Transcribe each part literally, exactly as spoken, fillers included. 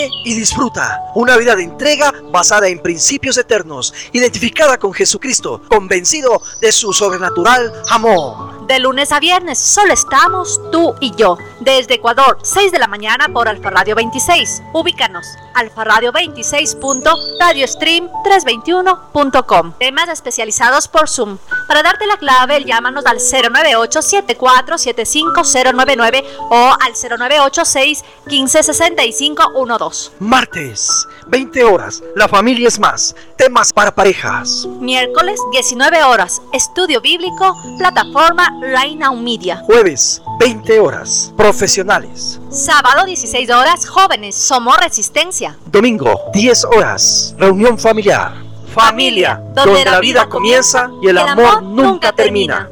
Y disfruta una vida de entrega basada en principios eternos, identificada con Jesucristo, convencido de su sobrenatural amor. De lunes a viernes solo estamos tú y yo. Desde Ecuador, seis de la mañana por Alfa Radio veintiséis. Ubícanos, alfa radio veintiséis punto radiostream trescientos veintiuno punto com. Temas especializados por Zoom. Para darte la clave, llámanos al cero nueve ocho siete cuatro siete cinco cero nueve nueve o al cero nueve ocho seis uno cinco seis cinco uno dos. Martes, veinte horas, La Familia es Más, temas para parejas. Miércoles, diecinueve horas, estudio bíblico, plataforma Reina Media. Jueves, veinte horas, profesionales. Sábado, dieciséis horas, jóvenes, somos resistencia. Domingo, diez horas, reunión familiar. Familia, Familia donde, donde la vida comienza y el, el amor, amor nunca termina.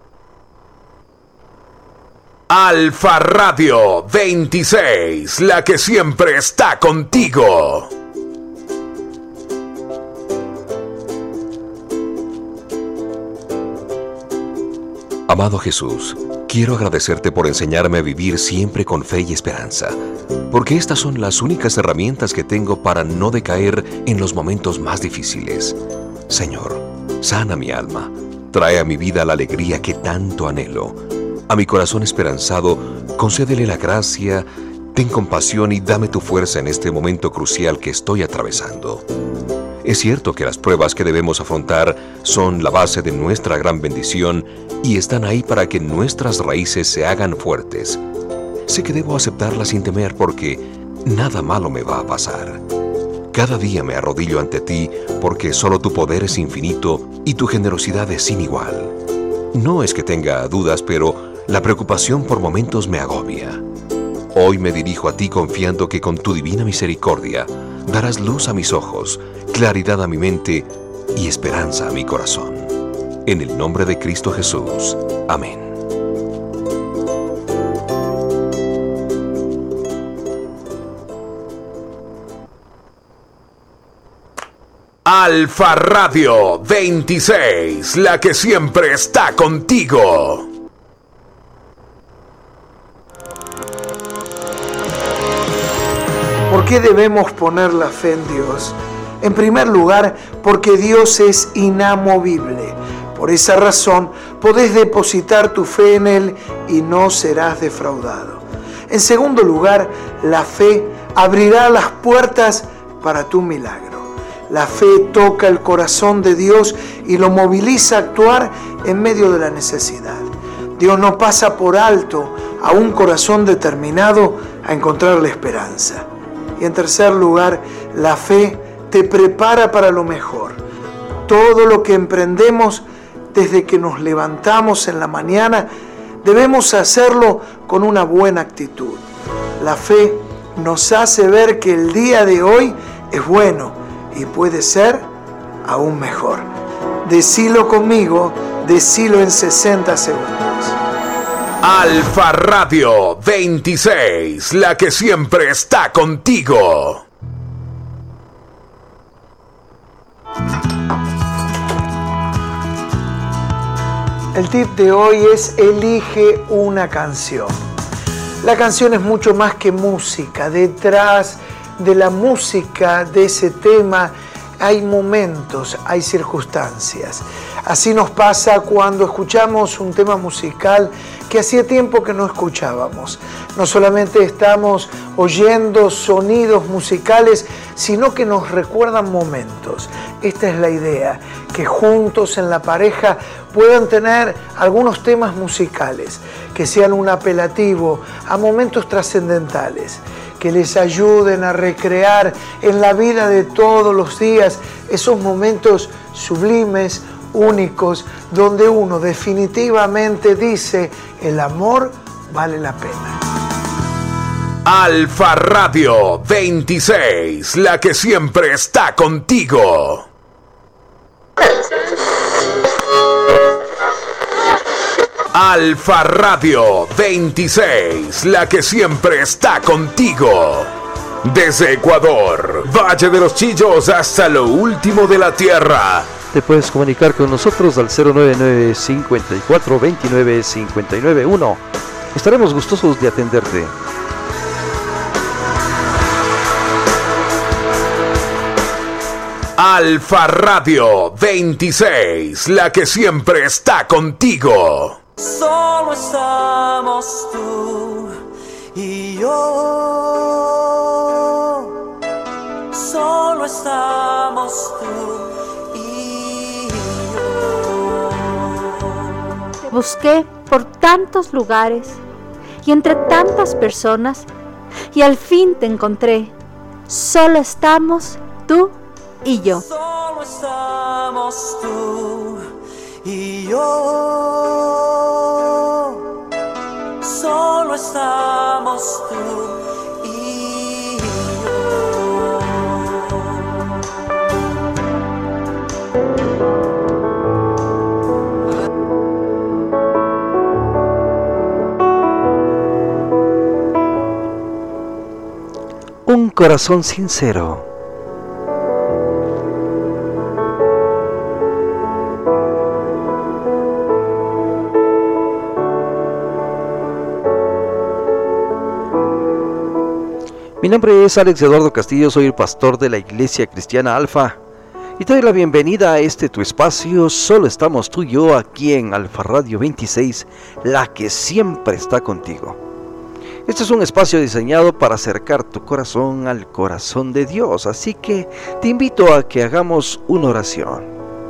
Alfa Radio veintiséis, la que siempre está contigo. Amado Jesús, quiero agradecerte por enseñarme a vivir siempre con fe y esperanza, porque estas son las únicas herramientas que tengo para no decaer en los momentos más difíciles. Señor, sana mi alma, trae a mi vida la alegría que tanto anhelo. A mi corazón esperanzado, concédele la gracia, ten compasión y dame tu fuerza en este momento crucial que estoy atravesando. Es cierto que las pruebas que debemos afrontar son la base de nuestra gran bendición y están ahí para que nuestras raíces se hagan fuertes. Sé que debo aceptarlas sin temer porque nada malo me va a pasar. Cada día me arrodillo ante ti porque solo tu poder es infinito y tu generosidad es sin igual. No es que tenga dudas, pero la preocupación por momentos me agobia. Hoy me dirijo a ti confiando que con tu divina misericordia darás luz a mis ojos, claridad a mi mente y esperanza a mi corazón. En el nombre de Cristo Jesús. Amén. Alfa Radio veintiséis, la que siempre está contigo. ¿Por qué debemos poner la fe en Dios? En primer lugar, porque Dios es inamovible. Por esa razón, podés depositar tu fe en Él y no serás defraudado. En segundo lugar, la fe abrirá las puertas para tu milagro. La fe toca el corazón de Dios y lo moviliza a actuar en medio de la necesidad. Dios no pasa por alto a un corazón determinado a encontrar la esperanza. Y en tercer lugar, la fe te prepara para lo mejor. Todo lo que emprendemos desde que nos levantamos en la mañana, debemos hacerlo con una buena actitud. La fe nos hace ver que el día de hoy es bueno y puede ser aún mejor. Decilo conmigo, decilo en sesenta segundos. Alfa Radio veintiséis, la que siempre está contigo. El tip de hoy es elige una canción. La canción es mucho más que música. Detrás de la música, de ese tema, hay momentos, hay circunstancias. Así nos pasa cuando escuchamos un tema musical que hacía tiempo que no escuchábamos. No solamente estamos oyendo sonidos musicales, sino que nos recuerdan momentos. Esta es la idea, que juntos en la pareja puedan tener algunos temas musicales que sean un apelativo a momentos trascendentales, que les ayuden a recrear en la vida de todos los días esos momentos sublimes, únicos, donde uno definitivamente dice, el amor vale la pena. Alfa Radio veintiséis, la que siempre está contigo. Alfa Radio veintiséis, la que siempre está contigo. Desde Ecuador, Valle de los Chillos hasta lo último de la tierra. Te puedes comunicar con nosotros al cero nueve nueve, cinco cuatro, dos nueve, cinco nueve uno. Estaremos gustosos de atenderte. Alfa Radio veintiséis, la que siempre está contigo. Solo estamos tú y yo. Solo estamos tú y yo. Te busqué por tantos lugares y entre tantas personas y al fin te encontré. Solo estamos tú y yo. Solo estamos tú y yo. Solo estamos tú y yo. Un corazón sincero. Mi nombre es Alex Eduardo Castillo, soy el pastor de la Iglesia Cristiana Alfa y te doy la bienvenida a este tu espacio. Solo estamos tú y yo aquí en Alfa Radio veintiséis, la que siempre está contigo. Este es un espacio diseñado para acercar tu corazón al corazón de Dios, así que te invito a que hagamos una oración.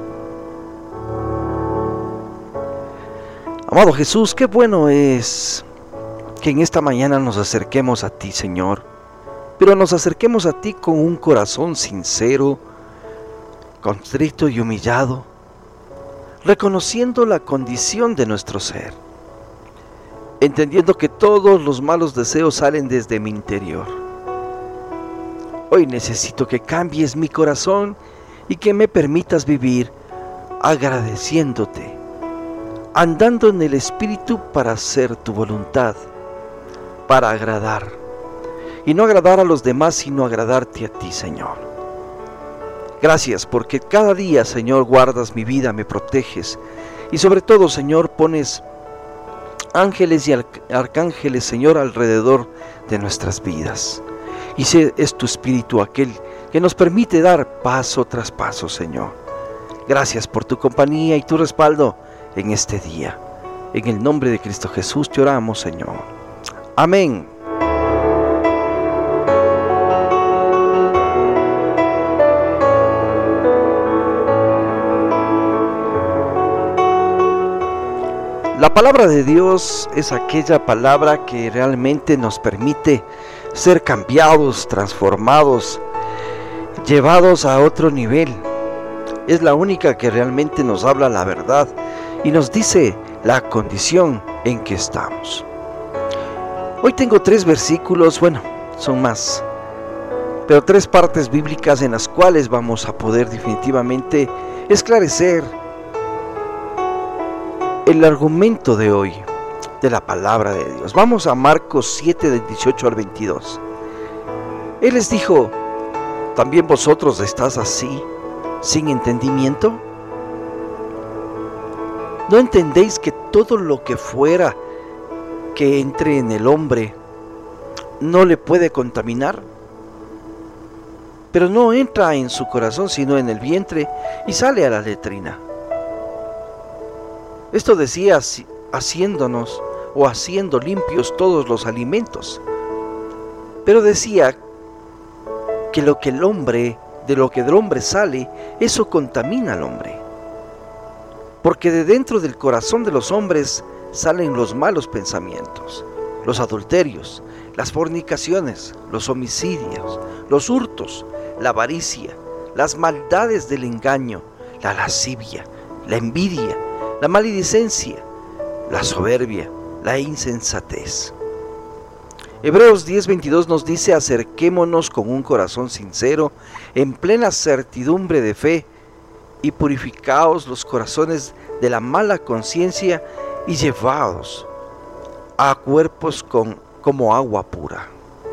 Amado Jesús, qué bueno es que en esta mañana nos acerquemos a ti, Señor, pero nos acerquemos a ti con un corazón sincero, contrito y humillado, reconociendo la condición de nuestro ser, entendiendo que todos los malos deseos salen desde mi interior. Hoy necesito que cambies mi corazón y que me permitas vivir agradeciéndote, andando en el Espíritu para hacer tu voluntad, para agradar, y no agradar a los demás, sino agradarte a ti, Señor. Gracias porque cada día, Señor, guardas mi vida, me proteges, y sobre todo, Señor, pones ángeles y arcángeles, Señor, alrededor de nuestras vidas. Y sé, es tu Espíritu aquel que nos permite dar paso tras paso, Señor. Gracias por tu compañía y tu respaldo en este día. En el nombre de Cristo Jesús te oramos, Señor. Amén. La palabra de Dios es aquella palabra que realmente nos permite ser cambiados, transformados, llevados a otro nivel. Es la única que realmente nos habla la verdad y nos dice la condición en que estamos. Hoy tengo tres versículos, bueno, son más, pero tres partes bíblicas en las cuales vamos a poder definitivamente esclarecer el argumento de hoy de la palabra de Dios. Vamos a Marcos siete, del dieciocho al veintidós. Él les dijo: ¿también vosotros estás así, sin entendimiento? ¿No entendéis que todo lo que fuera que entre en el hombre no le puede contaminar? Pero no entra en su corazón, sino en el vientre, y sale a la letrina. Esto decía haciéndonos o haciendo limpios todos los alimentos. Pero decía que lo que el hombre, de lo que del hombre sale, eso contamina al hombre. Porque de dentro del corazón de los hombres salen los malos pensamientos, los adulterios, las fornicaciones, los homicidios, los hurtos, la avaricia, las maldades del engaño, la lascivia, la envidia, la maledicencia, la soberbia, la insensatez. Hebreos diez, veintidós nos dice: acerquémonos con un corazón sincero, en plena certidumbre de fe, y purificaos los corazones de la mala conciencia, y llevaos a cuerpos con, como agua pura.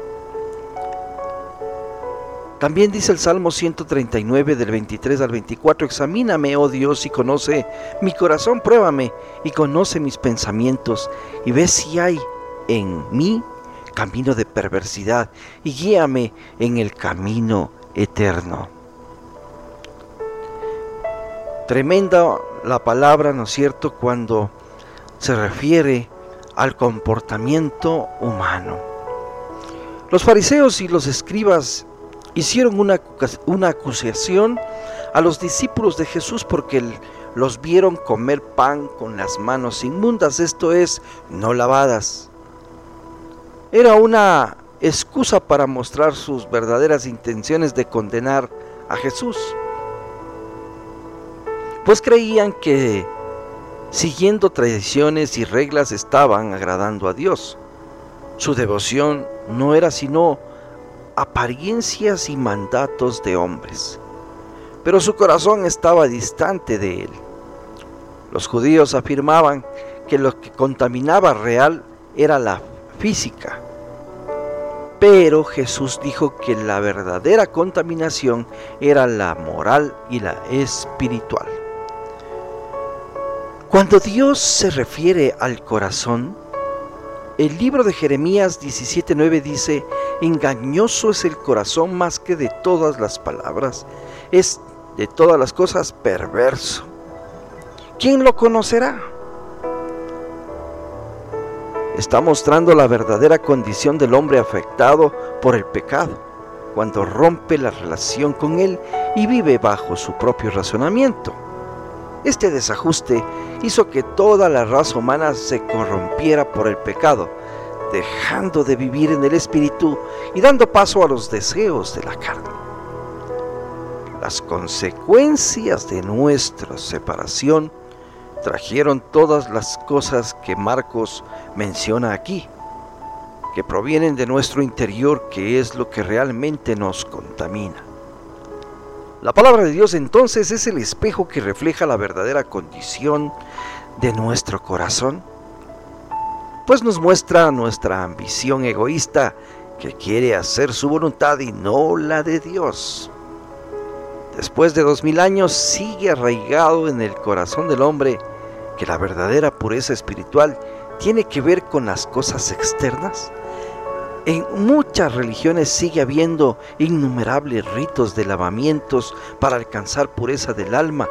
También dice el Salmo ciento treinta y nueve, del veintitrés al veinticuatro: examíname, oh Dios, y conoce mi corazón, pruébame y conoce mis pensamientos, y ve si hay en mí camino de perversidad, y guíame en el camino eterno. Tremenda la palabra, ¿no es cierto?, cuando se refiere al comportamiento humano. Los fariseos y los escribas hicieron una, una acusación a los discípulos de Jesús porque los vieron comer pan con las manos inmundas, esto es, no lavadas. Era una excusa para mostrar sus verdaderas intenciones de condenar a Jesús, pues creían que siguiendo tradiciones y reglas estaban agradando a Dios. Su devoción no era sino apariencias y mandatos de hombres, pero su corazón estaba distante de él. Los judíos afirmaban que lo que contaminaba real era la física, pero Jesús dijo que la verdadera contaminación era la moral y la espiritual. Cuando Dios se refiere al corazón, el libro de Jeremías diecisiete nueve dice: engañoso es el corazón más que de todas las palabras, es de todas las cosas perverso. ¿Quién lo conocerá? Está mostrando la verdadera condición del hombre afectado por el pecado, cuando rompe la relación con él y vive bajo su propio razonamiento. Este desajuste hizo que toda la raza humana se corrompiera por el pecado, dejando de vivir en el espíritu y dando paso a los deseos de la carne. Las consecuencias de nuestra separación trajeron todas las cosas que Marcos menciona aquí, que provienen de nuestro interior, que es lo que realmente nos contamina. La palabra de Dios entonces es el espejo que refleja la verdadera condición de nuestro corazón, pues nos muestra nuestra ambición egoísta que quiere hacer su voluntad y no la de Dios. Después de dos mil años sigue arraigado en el corazón del hombre que la verdadera pureza espiritual tiene que ver con las cosas externas. En muchas religiones sigue habiendo innumerables ritos de lavamientos para alcanzar pureza del alma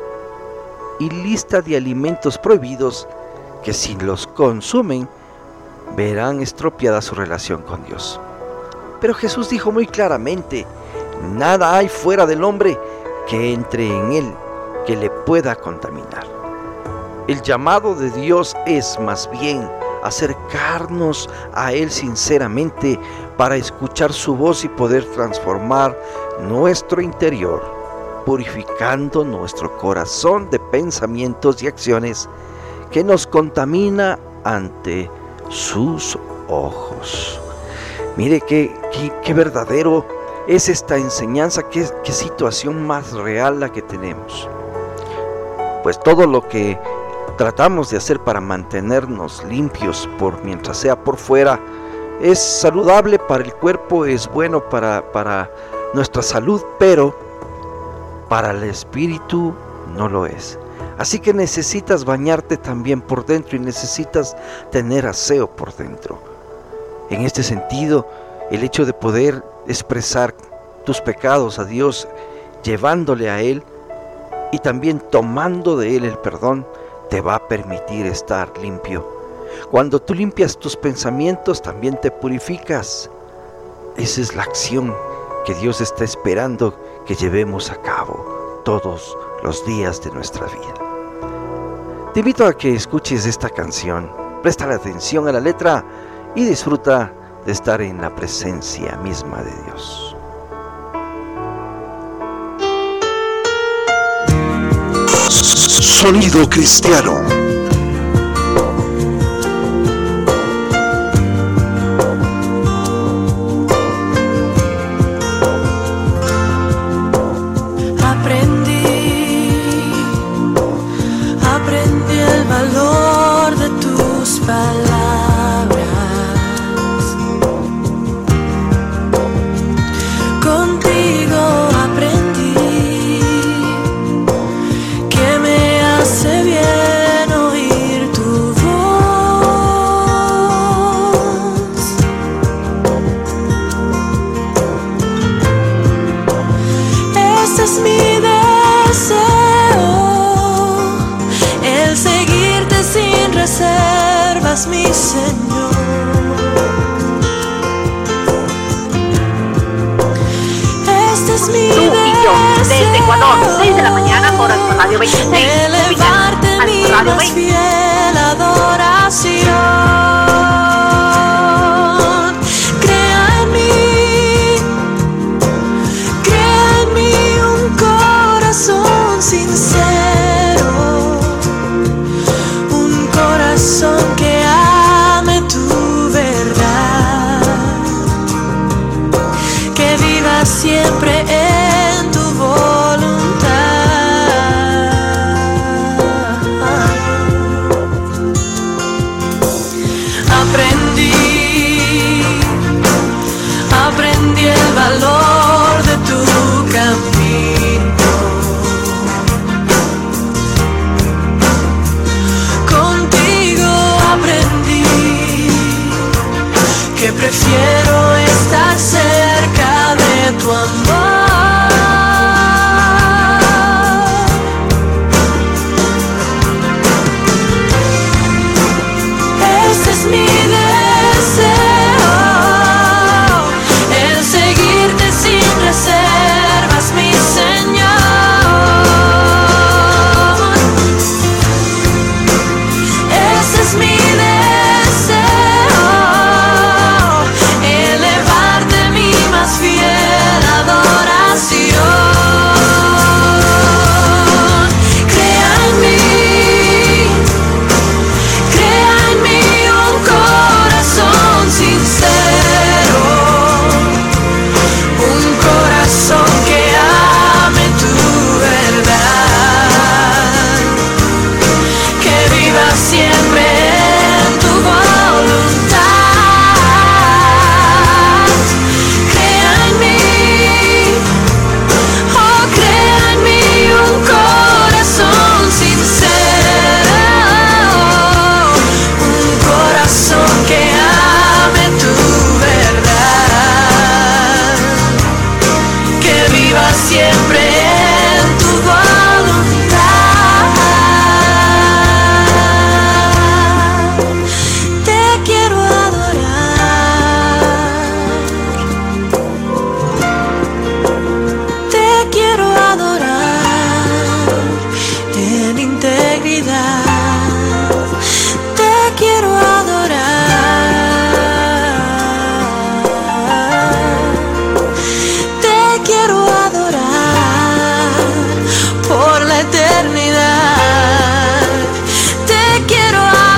y lista de alimentos prohibidos que si los consumen verán estropeada su relación con Dios. Pero Jesús dijo muy claramente: nada hay fuera del hombre que entre en él que le pueda contaminar. El llamado de Dios es más bien acercarnos a Él sinceramente para escuchar su voz y poder transformar nuestro interior, purificando nuestro corazón de pensamientos y acciones que nos contamina ante sus ojos. Mire qué, qué, qué verdadero es esta enseñanza, qué, qué situación más real la que tenemos. Pues todo lo que tratamos de hacer para mantenernos limpios por mientras sea por fuera es saludable para el cuerpo, es bueno para, para nuestra salud, pero para el espíritu no lo es. Así que necesitas bañarte también por dentro y necesitas tener aseo por dentro. En este sentido, el hecho de poder expresar tus pecados a Dios, llevándole a Él y también tomando de Él el perdón, te va a permitir estar limpio. Cuando tú limpias tus pensamientos, también te purificas. Esa es la acción que Dios está esperando que llevemos a cabo todos los días de nuestra vida. Te invito a que escuches esta canción, presta atención a la letra y disfruta de estar en la presencia misma de Dios. Sonido cristiano. Hace bien reservas, mi Señor. Este es mi Tú y yo, desde Ecuador, seis de la mañana por Alfa Radio veintiséis. elevarte mi más fiel adoración. Crea en mí, crea en mí un corazón sincero, un corazón que ame tu verdad, que viva siempre en tu Aprendí, aprendí el valor de tu camino. Contigo aprendí que prefiero estar cerca de tu amor. Este es mi deseo, el seguirte sin reservas, mi Señor. Ese es mi deseo, elevarte mi más fiel adoración. Crea en mí, crea en mí un corazón sincero, un corazón que ame tu verdad, que viva siempre en tu voluntad. Crea en mí, oh, crea en mí un corazón sincero, un corazón que ame tu verdad, que viva siempre en tu voluntad. Te quiero adorar, te quiero adorar en integridad. Te quiero adorar, te quiero adorar por la eternidad. Te quiero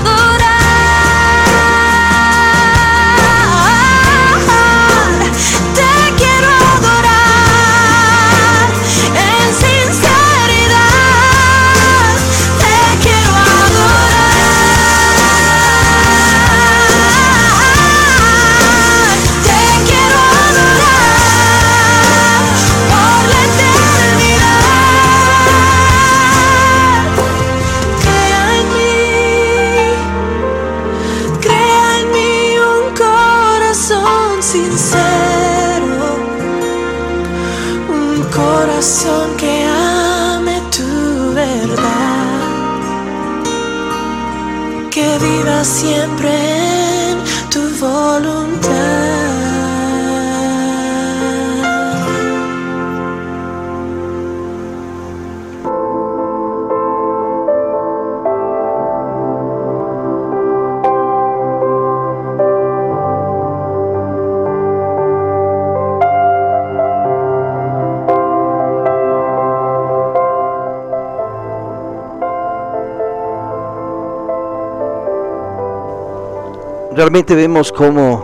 adorar, te quiero adorar en sinceridad. Te quiero adorar, te quiero adorar por la eternidad. Crea en mí, crea en mí un corazón sincero, un corazón que ame tu verdad, que viva siempre en tu voluntad. Realmente vemos cómo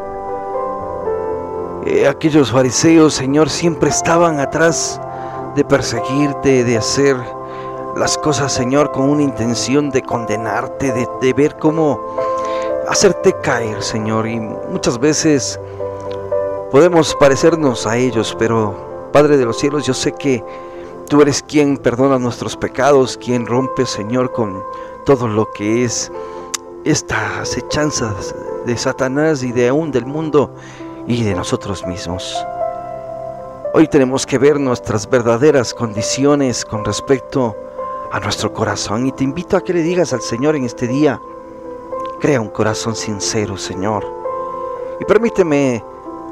eh, aquellos fariseos, Señor, siempre estaban atrás de perseguirte, de hacer las cosas, Señor, con una intención de condenarte, de, de ver cómo hacerte caer, Señor. Y muchas veces podemos parecernos a ellos, pero Padre de los cielos, yo sé que Tú eres quien perdona nuestros pecados, quien rompe, Señor, con todo lo que es esta acechanza de Satanás y de aún del mundo y de nosotros mismos. Hoy tenemos que ver nuestras verdaderas condiciones con respecto a nuestro corazón, y te invito a que le digas al Señor en este día Crea un corazón sincero, Señor. Y permíteme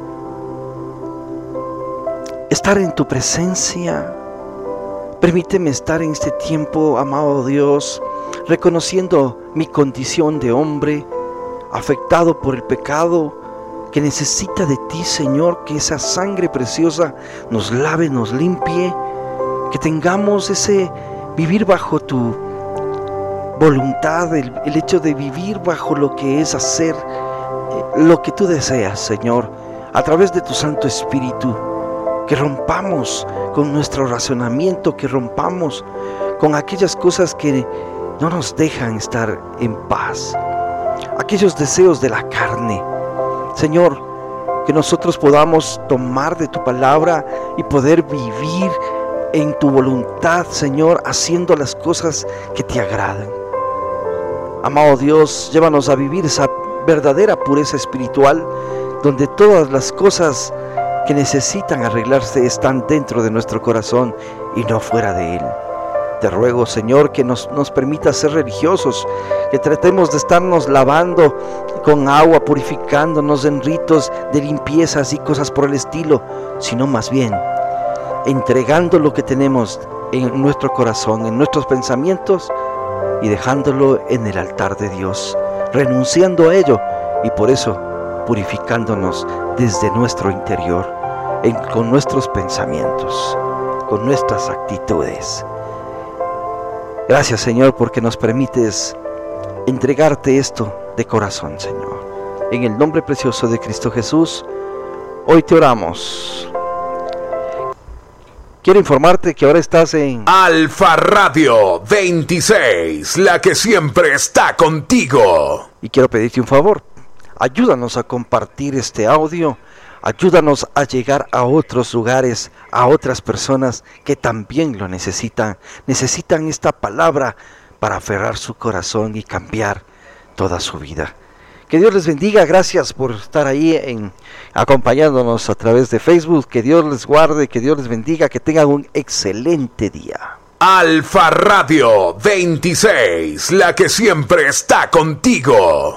estar en tu presencia. Permíteme estar en este tiempo, amado Dios, reconociendo mi condición de hombre, afectado por el pecado, que necesita de ti, Señor, que esa sangre preciosa nos lave, nos limpie, que tengamos ese vivir bajo tu voluntad, el, el hecho de vivir bajo lo que es hacer eh, lo que tú deseas, Señor, a través de tu Santo Espíritu. Que rompamos con nuestro razonamiento, que rompamos con aquellas cosas que no nos dejan estar en paz, aquellos deseos de la carne. Señor, que nosotros podamos tomar de tu palabra y poder vivir en tu voluntad, Señor, haciendo las cosas que te agradan. Amado Dios, llévanos a vivir esa verdadera pureza espiritual, donde todas las cosas que necesitan arreglarse están dentro de nuestro corazón y no fuera de él. Te ruego, Señor, que nos, nos permita ser religiosos, que tratemos de estarnos lavando con agua, purificándonos en ritos de limpiezas y cosas por el estilo, sino más bien entregando lo que tenemos en nuestro corazón, en nuestros pensamientos, y dejándolo en el altar de Dios, renunciando a ello, y por eso purificándonos desde nuestro interior, en, con nuestros pensamientos, con nuestras actitudes. Gracias, Señor, porque nos permites entregarte esto de corazón, Señor. En el nombre precioso de Cristo Jesús, hoy te oramos. Quiero informarte que ahora estás en Alfa Radio veintiséis, la que siempre está contigo. Y quiero pedirte un favor. Ayúdanos a compartir este audio. Ayúdanos a llegar a otros lugares, a otras personas que también lo necesitan. Necesitan esta palabra para aferrar su corazón y cambiar toda su vida. Que Dios les bendiga. Gracias por estar ahí en, acompañándonos a través de Facebook. Que Dios les guarde, que Dios les bendiga, que tengan un excelente día. Alfa Radio veintiséis, la que siempre está contigo.